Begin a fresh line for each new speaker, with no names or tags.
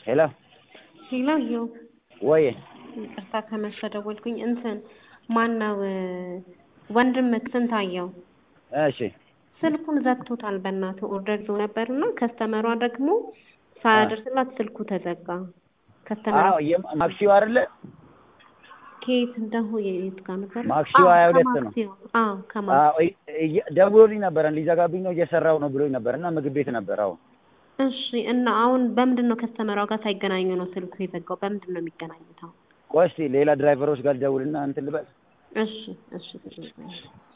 ሄሎ
ሄሎ
ወይ
ይቅርታ ከመሸ ደወልኩኝ እንትን ማነው ወንድምህ ስንታየው
እሺ
ስልኩን ዘግቶታል በእናትህ ኦርደር ይዞ ነበርና ከስተመሯ ደግሞ ሳያደርስላት ስልኩ ተዘጋ ከስተመሯ
ማክሲው አይደለ
ከየት እንደሆነ የት ጋር ነበር
ማክሲው 22 ነው
ከማክሲው
ደውሎልኝ ነበር ሊዘጋብኝ ነው እየሰራው ነው ብሎኝ ነበርና ምግብ ቤት ነበር
እሺ እና አሁን በምንድነው ከስተመሯ ጋር ሳይገናኙ ነው ስልኩ የዘጋው በምንድነው የሚገናኙት
ቆይ እስኪ ሌላ ድራይቨሮች ጋር ደውልና እንትን ልበል
እሺ